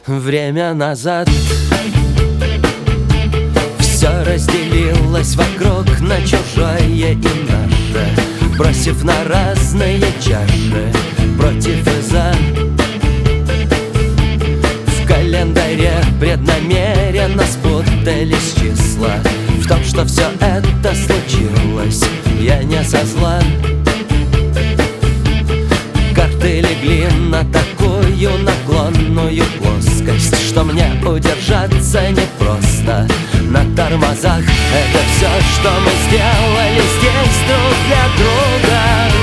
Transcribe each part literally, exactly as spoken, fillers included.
время назад. Все разделилось вокруг на чужое и наше, бросив на разные чаши против и за. В календаре преднамеренно спутались числа. В том, что все это случилось, я не со зла. Карты легли на такую наклонную плоскость, что мне удержаться непросто на тормозах. Это все, что мы сделали здесь друг для друга,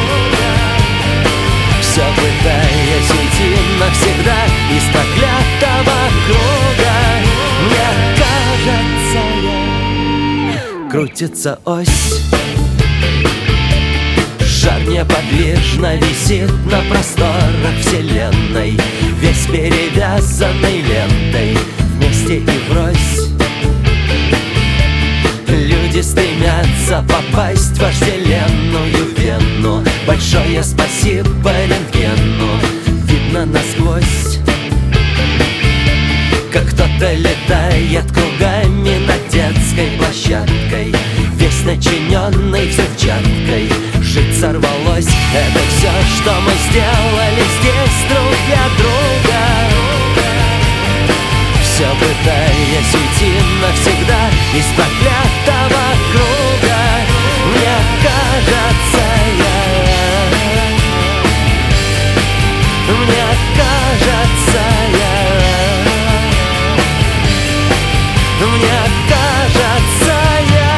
все пытаясь уйти навсегда из проклятого круга. Мне кажется, крутится ось, шар неподвижно висит на просторах вселенной, весь перевязанный лентой, вместе и врозь. Люди стремятся попасть в вожделенную вену. Большое спасибо рентгену, видно насквозь, как кто-то летает кругами над детской площадкой, весь начиненный взрывчаткой. Жить сорвалось. Это все, что мы сделали здесь друг для друга, все пытаясь уйти навсегда из проклятого круга. Мне кажется, я Мне кажется, я Мне кажется, я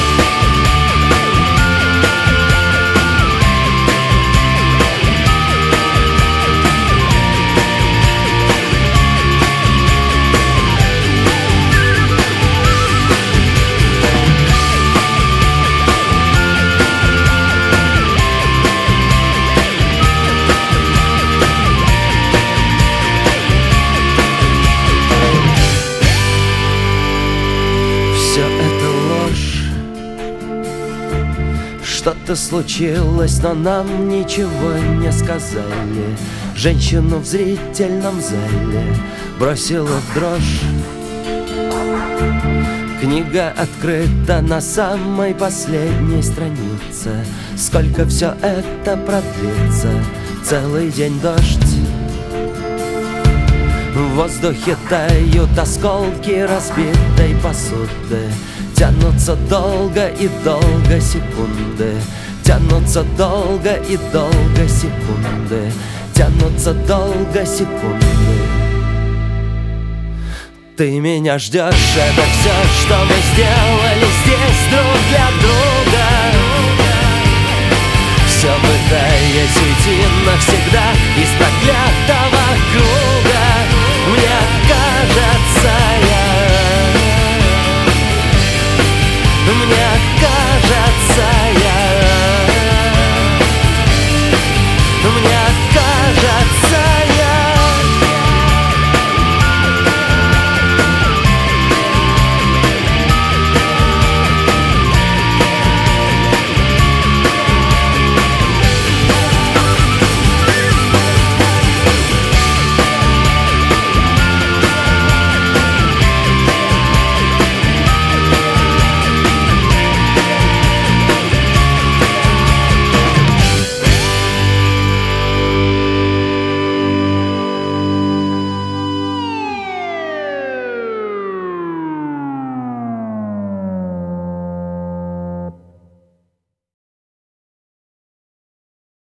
что-то случилось, но нам ничего не сказали. Женщину в зрительном зале бросила в дрожь. Книга открыта на самой последней странице. Сколько все это продлится? Целый день дождь. В воздухе тают осколки разбитой посуды. Тянутся долго и долго секунды, тянутся долго и долго секунды, тянутся долго секунды. Ты меня ждешь, это все, что мы сделали здесь друг для друга, все пытаясь уйти навсегда